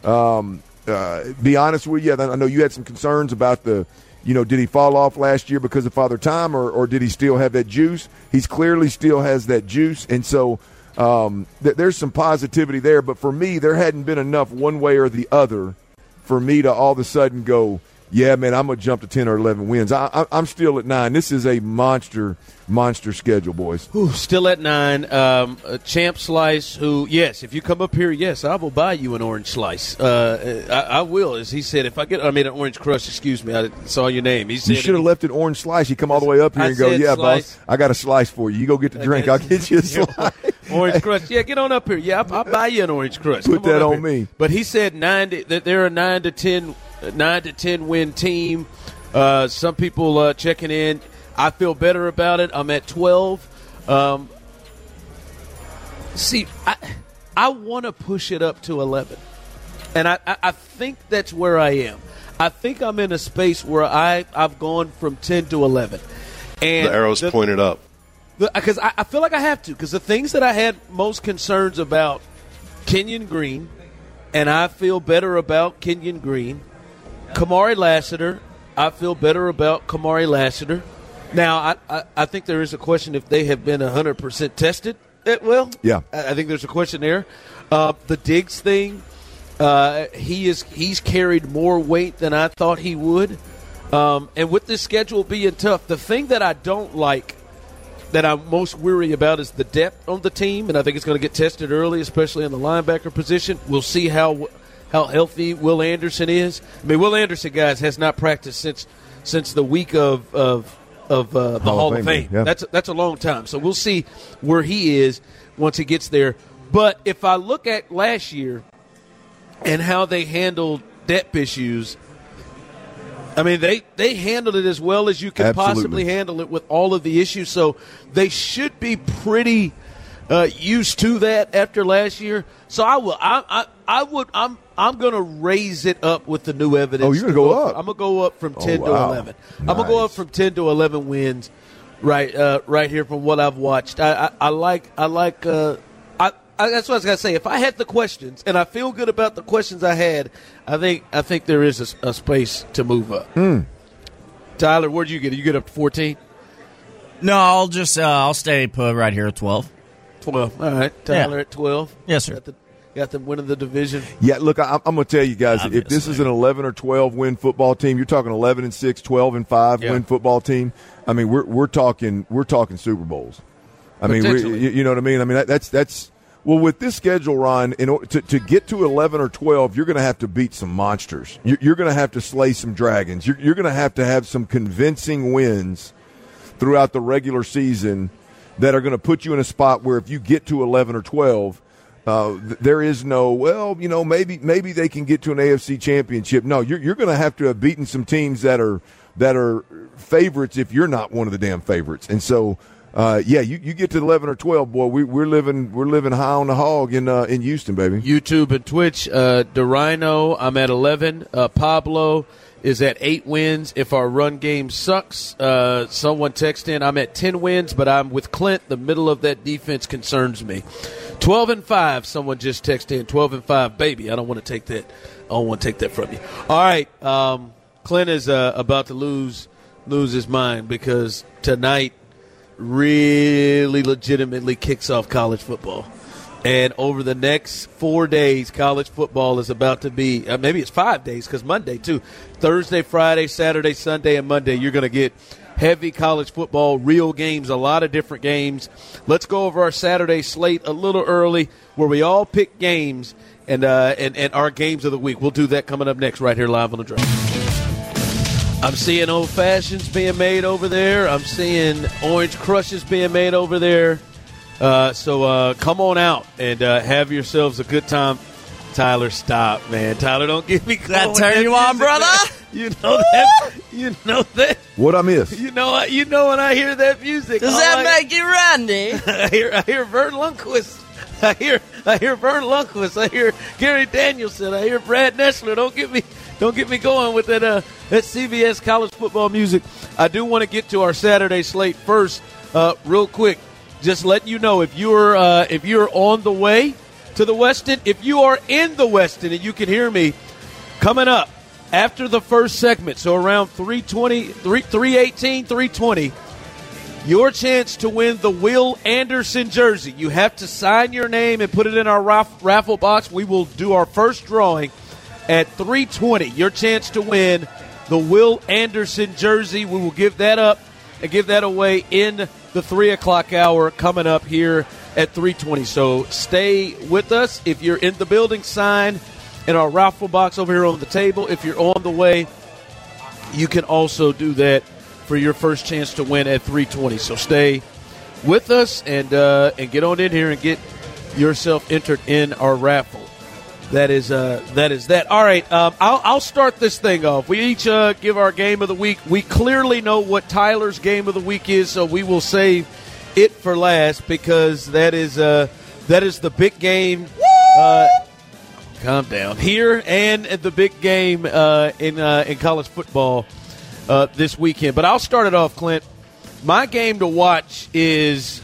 Um, uh, be honest with you, I know you had some concerns about the, you know, did he fall off last year because of Father Time or, or did he still have that juice? He's clearly still has that juice. And so um, th- there's some positivity there. But for me, there hadn't been enough one way or the other for me to all of a sudden go, yeah, man, I'm going to jump to ten or eleven wins. I, I, I'm still at nine. This is a monster, monster schedule, boys. Ooh, still at nine. Um, uh, Champ Slice, who, yes, if you come up here, yes, I will buy you an orange slice. Uh, I, I will. As he said, if I get, I mean, an orange crush, excuse me, I saw your name. He said, you should have left it orange slice. You come all the way up here I and go, said yeah, slice. boss, I got a slice for you. You go get the drink. I'll get you a slice. Orange Crush. Yeah, get on up here. Yeah, I'll, I'll buy you an Orange Crush. Put Come that on, on me. But he said nine to, that they're a nine to ten, nine to ten win team. Uh, some people uh, checking in. I feel better about it. I'm at twelve. Um, see, I I want to push it up to eleven, and I, I, I think that's where I am. I think I'm in a space where I I've gone from ten to eleven, and the arrow's the, pointed up. Because I, I feel like I have to. Because the things that I had most concerns about, Kenyon Green, and I feel better about Kenyon Green. Kamari Lassiter, I feel better about Kamari Lassiter. Now, I, I, I think there is a question if they have been one hundred percent tested. It, well, yeah, I, I think there's a question there. Uh, the Diggs thing, uh, he is he's carried more weight than I thought he would. Um, and with this schedule being tough, the thing that I don't like, that I'm most weary about, is the depth on the team, and I think it's going to get tested early, especially in the linebacker position. We'll see how how healthy Will Anderson is. I mean, Will Anderson, guys, has not practiced since since the week of of, of uh, the Hall, Hall of Fame. Fame. Yeah. That's that's a long time. So we'll see where he is once he gets there. But if I look at last year and how they handled depth issues, I mean, they, they handled it as well as you can Absolutely. possibly handle it with all of the issues. So they should be pretty uh, used to that after last year. So I will. I I, I would. I'm I'm going to raise it up with the new evidence. Oh, you're going to go go up. From, I'm going to go up from ten oh, wow. to eleven. Nice. I'm going to go up from ten to eleven wins. Right, uh, right here from what I've watched. I I, I like. I like. Uh, I, I that's what I was going to say. If I had the questions, and I feel good about the questions I had, I think I think there is a, a space to move up. Mm. Tyler, where'd you get it? You get up to fourteen? No, I'll just uh, I'll stay put right here at twelve. twelve. All right. Tyler yeah. at twelve. Yes, sir. Got, the, got them winning the division. Yeah, look, I, I'm going to tell you guys, Obviously. if this is an eleven or twelve win football team, you're talking eleven and six, twelve and five yeah. win football team. I mean, we're we're talking we're talking Super Bowls. I mean, we, you, you know what I mean? I mean, that, that's that's well, with this schedule, Ron, in order to, to get to eleven or twelve, you're going to have to beat some monsters. You're, you're going to have to slay some dragons. You're, you're going to have to have some convincing wins throughout the regular season that are going to put you in a spot where if you get to eleven or twelve, uh, th- there is no, well, you know, maybe maybe they can get to an A F C championship. No, you're, you're going to have to have beaten some teams that are that are favorites if you're not one of the damn favorites. And so, uh, yeah, you, you get to eleven or twelve, boy, we, we're living we're living high on the hog in uh, in Houston, baby. YouTube and Twitch, uh, DeRhino, I'm at eleven. Uh, Pablo is at eight wins. If our run game sucks, uh, someone text in, I'm at ten wins, but I'm with Clint. The middle of that defense concerns me. twelve and five, someone just texted in. twelve and five, baby. I don't want to take that. I don't want to take that from you. All right. Um, Clint is uh, about to lose lose his mind because tonight really legitimately kicks off college football. And over the next four days, college football is about to be uh, – maybe it's five days because Monday, too. Thursday, Friday, Saturday, Sunday, and Monday, you're going to get heavy college football, real games, a lot of different games. Let's go over our Saturday slate a little early where we all pick games and, uh, and, and our games of the week. We'll do that coming up next right here live on The Drive. I'm seeing Old Fashions being made over there. I'm seeing Orange Crushes being made over there. Uh, so uh, come on out and uh, have yourselves a good time. Tyler, stop, man. Tyler, don't get me going. That turn you on, brother? You know that. You know that. What I miss? You know. You know when I hear that music. Does I'm that like, make you Randy? I hear. I hear Vern Lundquist. I hear. I hear Vern Lundquist. I hear Gary Danielson. I hear Brad Nessler. Don't get me. Don't get me going with that. Uh, that C B S college football music. I do want to get to our Saturday slate first, uh, real quick. Just letting you know if you're uh, if you're on the way to the Westin, if you are in the Westin and you can hear me, coming up after the first segment, so around three twenty, three eighteen, three twenty, your chance to win the Will Anderson jersey. You have to sign your name and put it in our raff- raffle box. We will do our first drawing at three twenty. Your chance to win the Will Anderson jersey. We will give that up and give that away in the three o'clock hour coming up here at three twenty. So stay with us. If you're in the building, sign in our raffle box over here on the table. If you're on the way, you can also do that for your first chance to win at three twenty. So stay with us and uh, and get on in here and get yourself entered in our raffle. That is uh, that is that. All right, um, I'll, I'll start this thing off. We each uh, give our game of the week. We clearly know what Tyler's game of the week is, so we will save it for last because that is uh, that is the big game. Uh, calm down here and at the big game uh, in uh, in college football uh, this weekend. But I'll start it off, Clint. My game to watch is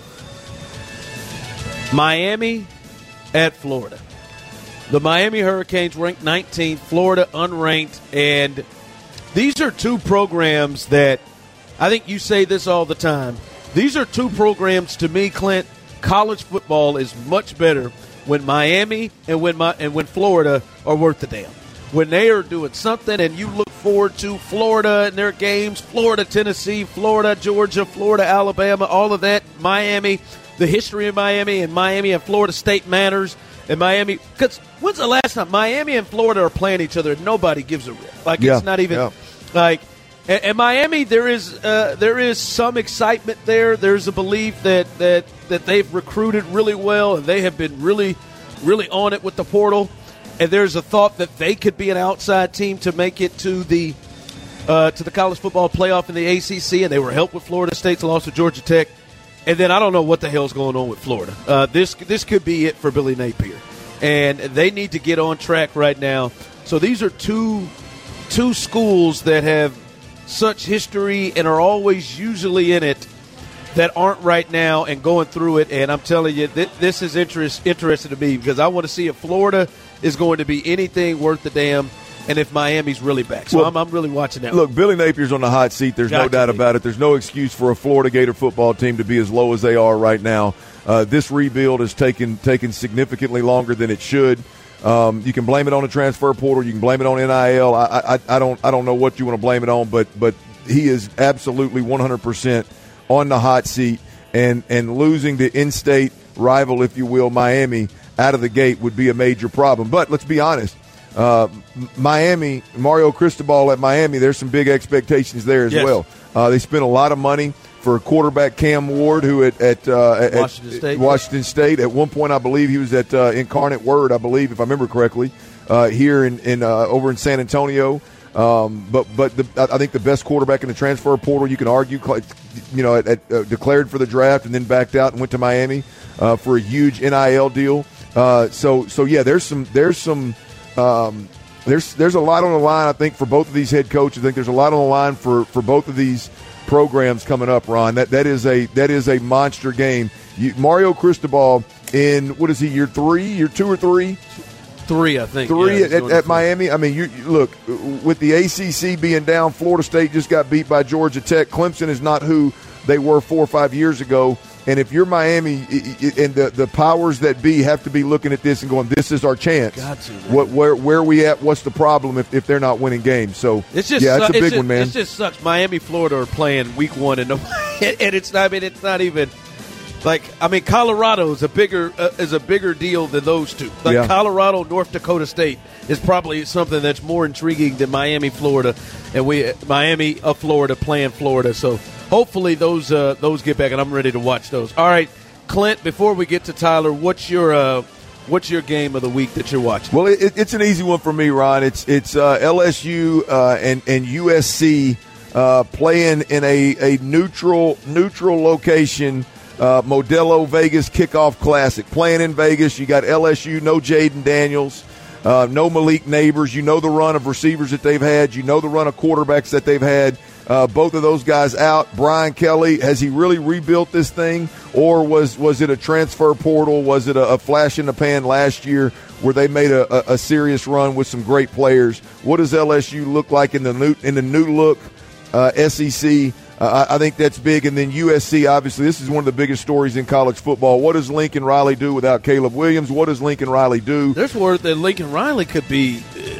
Miami at Florida. The Miami Hurricanes ranked nineteenth, Florida unranked, and these are two programs that I think you say this all the time. These are two programs, to me, Clint. College football is much better when Miami and when my, and when Florida are worth the damn. When they are doing something and you look forward to Florida and their games, Florida, Tennessee, Florida, Georgia, Florida, Alabama, all of that, Miami, the history of Miami, and Miami and Florida State matters. And Miami, because when's the last time Miami and Florida are playing each other and nobody gives a rip? Like, yeah, it's not even yeah. like – and, and Miami, there is uh, there is some excitement there. There's a belief that, that, that they've recruited really well and they have been really, really on it with the portal. And there's a thought that they could be an outside team to make it to the uh, to the college football playoff in the A C C, and they were helped with Florida State's loss to Georgia Tech. And then I don't know what the hell's going on with Florida. Uh, this this could be it for Billy Napier, and they need to get on track right now. So these are two two schools that have such history and are always usually in it that aren't right now and going through it. And I'm telling you, th- this is interest interesting to me because I want to see if Florida is going to be anything worth the damn, and if Miami's really back. So well, I'm, I'm really watching that. Look, one. Billy Napier's on the hot seat. There's Got no doubt be. about it. There's no excuse for a Florida Gator football team to be as low as they are right now. Uh, this rebuild has taken taken significantly longer than it should. Um, you can blame it on the transfer portal. You can blame it on N I L. I, I, I don't I don't know what you want to blame it on, but but he is absolutely one hundred percent on the hot seat, and, and losing the in-state rival, if you will, Miami, out of the gate would be a major problem. But let's be honest, uh, Miami, Mario Cristobal at Miami, there's some big expectations there as yes. well. Uh, they spent a lot of money for quarterback Cam Ward, who at, at, uh, at Washington, State, Washington yeah. State. At one point, I believe he was at uh, Incarnate Word, I believe, if I remember correctly, uh, here in, in uh, over in San Antonio. Um, but but the, I think the best quarterback in the transfer portal, you can argue, you know, at, at, uh, declared for the draft and then backed out and went to Miami uh, for a huge N I L deal. Uh, so so yeah, there's some there's some um, there's there's a lot on the line, I think, for both of these head coaches. I think there's a lot on the line for, for both of these programs coming up, Ron. That that is a that is a monster game. You, Mario Cristobal in what is he, year three, year two or three? Three, I think. Three yeah, at, at Miami. I mean, you, you look, with the A C C being down, Florida State just got beat by Georgia Tech. Clemson is not who they were four or five years ago. And if you're Miami and the, the powers that be have to be looking at this and going, this is our chance. Got to, what, where where are we at? What's the problem if, if they're not winning games? So, it's just, yeah, it's a big it's just, one, man. It just sucks. Miami, Florida are playing week one, and, and it's not, I mean, it's not even – like, I mean, Colorado is a bigger uh, is a bigger deal than those two. Like, yeah. Colorado, North Dakota State is probably something that's more intriguing than Miami, Florida, and we Miami of Florida playing Florida. So hopefully those uh, those get back, and I'm ready to watch those. All right, Clint. Before we get to Tyler, what's your uh, what's your game of the week that you're watching? Well, it, it's an easy one for me, Ron. It's it's uh, L S U uh, and and U S C uh, playing in a, a neutral neutral location. Uh, Modelo Vegas Kickoff Classic. Playing in Vegas, you got L S U, no Jaden Daniels, uh, no Malik Neighbors. You know the run of receivers that they've had. You know the run of quarterbacks that they've had. Uh, both of those guys out. Brian Kelly, has he really rebuilt this thing? Or was, was it a transfer portal? Was it a, a flash in the pan last year where they made a, a, a serious run with some great players? What does L S U look like in the new, in the new look uh, S E C? Uh, I think that's big. And then U S C, obviously, this is one of the biggest stories in college football. What does Lincoln Riley do without Caleb Williams? What does Lincoln Riley do? There's word that Lincoln Riley could be,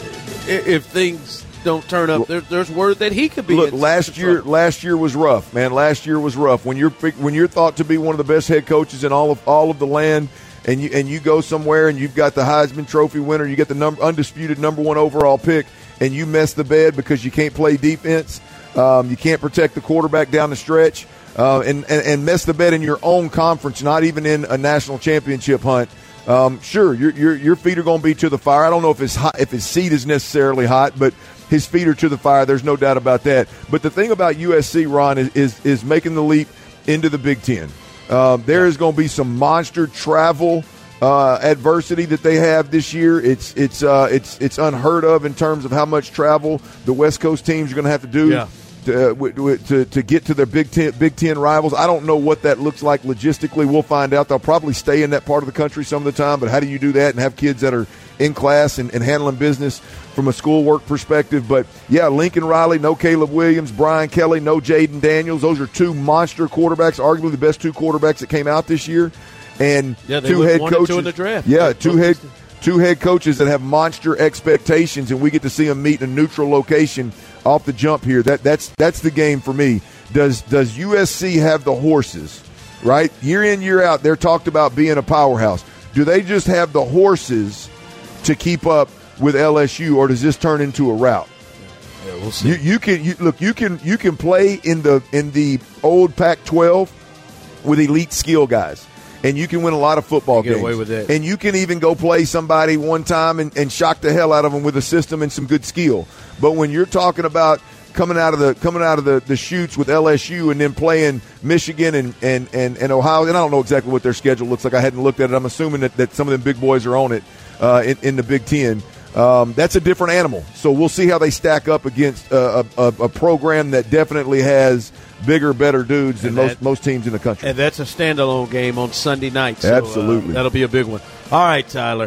if things don't turn up, there, there's word that he could be. Look, last year last year was rough, man. Last year was rough. When you're when you're thought to be one of the best head coaches in all of all of the land, and you and you go somewhere and you've got the Heisman Trophy winner, you get the number, undisputed number one overall pick, and you mess the bed because you can't play defense. Um, you can't protect the quarterback down the stretch. uh, and, and and mess the bed in your own conference, not even in a national championship hunt. Um, sure, your your your feet are going to be to the fire. I don't know if his hot, if his seat is necessarily hot, but his feet are to the fire. There's no doubt about that. But the thing about U S C, Ron, is is, is making the leap into the Big Ten. Uh, there is going to be some monster travel uh, adversity that they have this year. It's it's uh, it's it's unheard of in terms of how much travel the West Coast teams are going to have to do. Yeah. To, uh, to to get to their Big Ten Big Ten rivals. I don't know what that looks like logistically. We'll find out. They'll probably stay in that part of the country some of the time, but how do you do that and have kids that are in class and, and handling business from a schoolwork perspective? But, yeah, Lincoln Riley, no Caleb Williams, Brian Kelly, no Jaden Daniels. Those are two monster quarterbacks, arguably the best two quarterbacks that came out this year. And yeah, they two went head one and coaches. two in the draft. Yeah, Like, two head two head coaches that have monster expectations, and we get to see them meet in a neutral location off the jump here. That that's that's the game for me. Does does U S C have the horses, right? Year in, year out, they're talked about being a powerhouse. Do they just have the horses to keep up with L S U, or does this turn into a rout? Yeah, we'll see. You, you can you, look. You can you can play in the in the old Pac twelve with elite skill guys, and you can win a lot of football get games. away with that. And you can even go play somebody one time and, and shock the hell out of them with a system and some good skill. But when you're talking about coming out of the coming out of the, the chutes with L S U and then playing Michigan and, and, and, and Ohio, and I don't know exactly what their schedule looks like. I hadn't looked at it. I'm assuming that, that some of them big boys are on it uh, in, in the Big Ten. Um, that's a different animal. So we'll see how they stack up against uh, a, a, a program that definitely has bigger, better dudes than that, most most teams in the country. And that's a standalone game on Sunday night. So, Absolutely. Uh, that'll be a big one. All right, Tyler.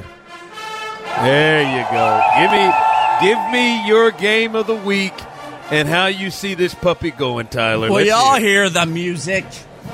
There you go. Give me, give me your game of the week and how you see this puppy going, Tyler. Well, Let's y'all hear hear the music.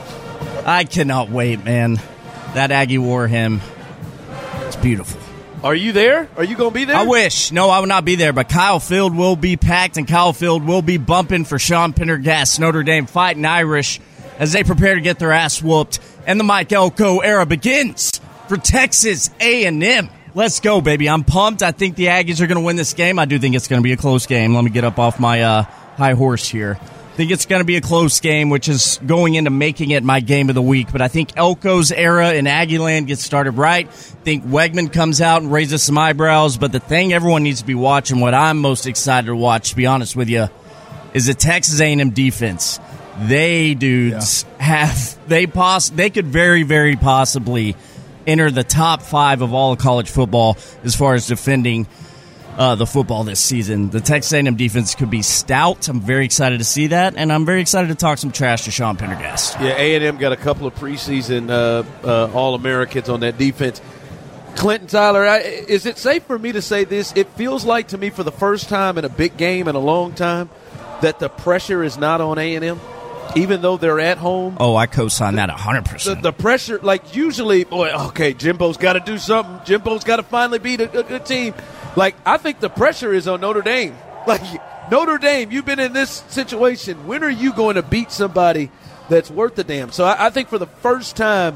I cannot wait, man. That Aggie wore him. It's beautiful. Are you there? Are you going to be there? I wish. No, I will not be there, but Kyle Field will be packed, and Kyle Field will be bumping for Sean Pendergast, Notre Dame Fighting Irish, as they prepare to get their ass whooped. And the Mike Elko era begins for Texas A and M. Let's go, baby. I'm pumped. I think the Aggies are going to win this game. I do think it's going to be a close game. Let me get up off my uh, high horse here. I think it's going to be a close game, which is going into making it my game of the week. But I think Elko's era in Aggieland gets started right. I think Wegman comes out and raises some eyebrows. But the thing everyone needs to be watching, what I'm most excited to watch, to be honest with you, is the Texas A and M defense. They, dudes, yeah. have they poss- they could very, very possibly enter the top five of all of college football as far as defending uh, the football this season. The Texas A and M defense could be stout. I'm very excited to see that, and I'm very excited to talk some trash to Sean Pendergast. Yeah, A and M got a couple of preseason uh, uh, All-Americans on that defense. Clinton, Tyler, I, is it safe for me to say this? It feels like to me for the first time in a big game in a long time that the pressure is not on A and M. Even though they're at home. Oh, I co-sign that one hundred percent. The, the pressure, like usually, boy, okay, Jimbo's got to do something. Jimbo's got to finally beat a, a good team. Like, I think the pressure is on Notre Dame. Like, Notre Dame, you've been in this situation. When are you going to beat somebody that's worth the damn? So I, I think for the first time,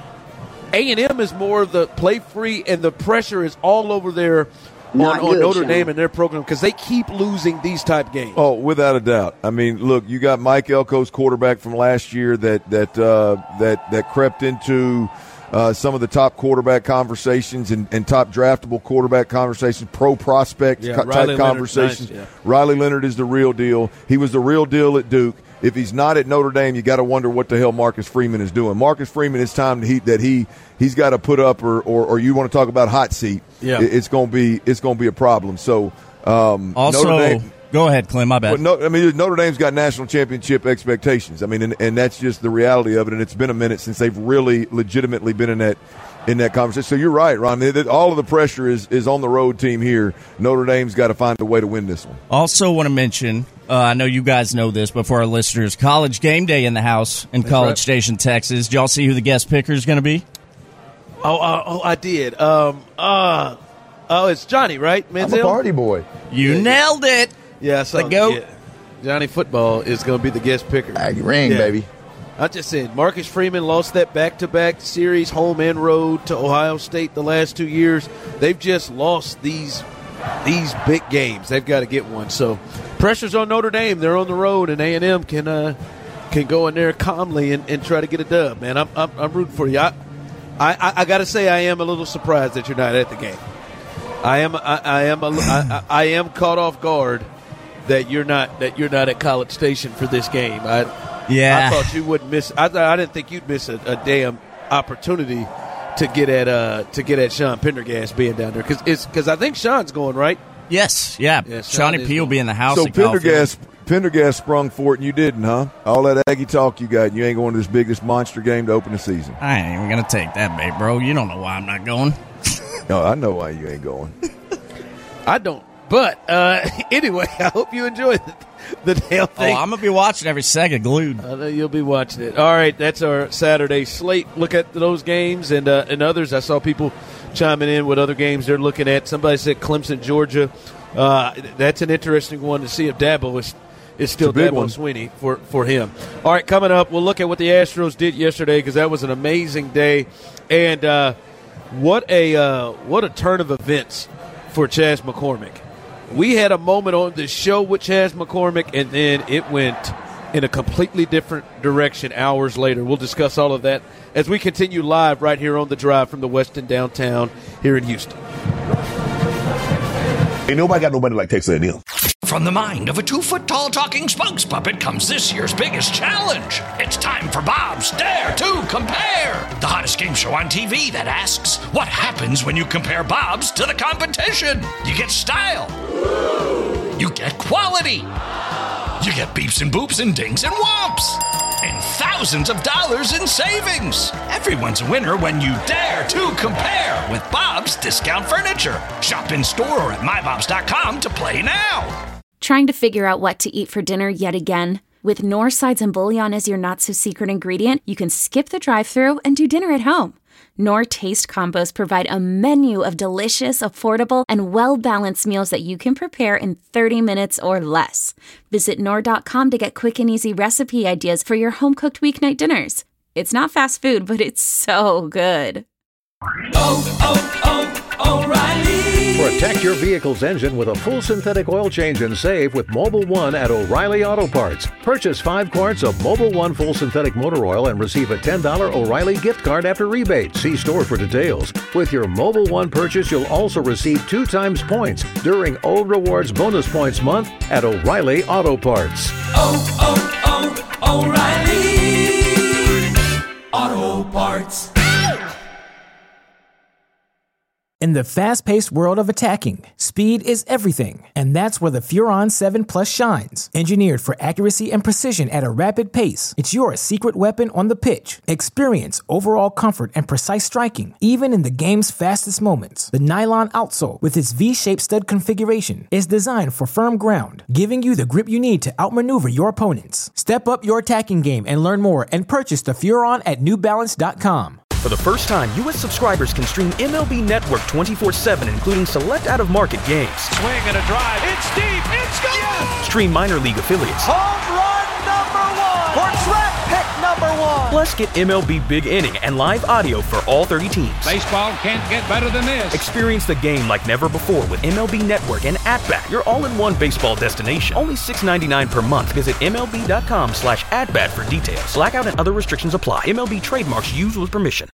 A and M is more of the play free, and the pressure is all over there. On, on Notre Sean. Dame and their program because they keep losing these type games. Oh, without a doubt. I mean, look, you got Mike Elko's quarterback from last year that that uh, that that crept into uh, some of the top quarterback conversations and, and top draftable quarterback conversations, pro prospect yeah, type Riley conversations. Leonard, nice, yeah. Riley Leonard is the real deal. He was the real deal at Duke. If he's not at Notre Dame, you got to wonder what the hell Marcus Freeman is doing. Marcus Freeman, it's time that he that he he's got to put up, or, or or you want to talk about hot seat? Yeah, it, it's gonna be it's gonna be a problem. So um, also, Notre Dame, go ahead, Clem. My bad. no, I mean Notre Dame's got national championship expectations. I mean, and, and that's just the reality of it. And it's been a minute since they've really legitimately been in that. in that conversation. So you're right, Ron. All of the pressure is, is on the road team here. Notre Dame's got to find a way to win this one. Also want to mention, uh, I know you guys know this, but for our listeners, College Game Day in the house in That's College right. Station, Texas. Did y'all see who the guest picker is going to be? Oh, uh, oh, I did. Um, uh, oh, it's Johnny, right? Manziel? I'm a party boy. You yeah, nailed it. Yeah, so the GOAT. Yeah. Johnny Football is going to be the guest picker. Aggie ring, yeah. baby. I just said Marcus Freeman lost that back-to-back series, home and road, to Ohio State the last two years. They've just lost these these big games. They've got to get one. So pressure's on Notre Dame. They're on the road, and A and M can uh, can go in there calmly and, and try to get a dub, man. I'm I'm, I'm rooting for you. I I, I got to say I am a little surprised that you're not at the game. I am I, I am a, I, I am caught off guard that you're not that you're not at College Station for this game. I yeah. I thought you wouldn't miss. I I didn't think you'd miss a, a damn opportunity to get at uh to get at Sean Pendergast being down there because it's because I think Sean's going right. Yes, yeah. yeah Shawnee P will be in the house. So Pendergast Pendergast sprung for it, and you didn't, huh? All that Aggie talk you got, and you ain't going to this biggest monster game to open the season. I ain't even gonna take that bait, bro. You don't know why I'm not going. No, I know why you ain't going. I don't. But uh, anyway, I hope you enjoyed the, the damn thing. Oh, I'm going to be watching every second glued. I know you'll be watching it. All right, that's our Saturday slate. Look at those games and uh, and others. I saw people chiming in with other games they're looking at. Somebody said Clemson, Georgia. Uh, that's an interesting one to see if Dabo is, is still Dabo Swinney for, for him. All right, coming up, we'll look at what the Astros did yesterday because that was an amazing day. And uh, what a uh, what a turn of events for Chas McCormick. We had a moment on the show with Chas McCormick, and then it went in a completely different direction hours later. We'll discuss all of that as we continue live right here on The Drive from the Westin Downtown here in Houston. Ain't nobody got nobody like Texas A and M. From the mind of a two-foot-tall talking spokes puppet comes this year's biggest challenge. It's time for Bob's Dare to Compare, the hottest game show on T V that asks, what happens when you compare Bob's to the competition? You get style. You get quality. You get beeps and boops and dings and whomps. And thousands of dollars in savings. Everyone's a winner when you dare to compare with Bob's Discount Furniture. Shop in store or at my bobs dot com to play now. Trying to figure out what to eat for dinner yet again? With Knorr Sides and Bouillon as your not-so-secret ingredient, you can skip the drive-thru and do dinner at home. Knorr Taste Combos provide a menu of delicious, affordable, and well-balanced meals that you can prepare in thirty minutes or less. Visit Knorr dot com to get quick and easy recipe ideas for your home-cooked weeknight dinners. It's not fast food, but it's so good. Oh, oh, oh, O'Reilly! Protect your vehicle's engine with a full synthetic oil change and save with Mobil one at O'Reilly Auto Parts. Purchase five quarts of Mobil one full synthetic motor oil and receive a ten dollars O'Reilly gift card after rebate. See store for details. With your Mobil one purchase, you'll also receive two times points during O Rewards Bonus Points Month at O'Reilly Auto Parts. Oh, oh, oh, O'Reilly Auto Parts. In the fast-paced world of attacking, speed is everything, and that's where the Furon seven Plus shines. Engineered for accuracy and precision at a rapid pace, it's your secret weapon on the pitch. Experience overall comfort and precise striking, even in the game's fastest moments. The nylon outsole, with its V-shaped stud configuration, is designed for firm ground, giving you the grip you need to outmaneuver your opponents. Step up your attacking game and learn more and purchase the Furon at new balance dot com. For the first time, U S subscribers can stream M L B Network twenty-four seven, including select out-of-market games. Swing and a drive. It's deep. It's gone. Yes! Stream minor league affiliates. Home run number one. Or draft pick number one. Plus, get M L B Big Inning and live audio for all thirty teams. Baseball can't get better than this. Experience the game like never before with M L B Network and At-Bat, your all-in-one baseball destination. Only six ninety-nine per month. Visit M L B dot com slash at bat for details. Blackout and other restrictions apply. M L B trademarks used with permission.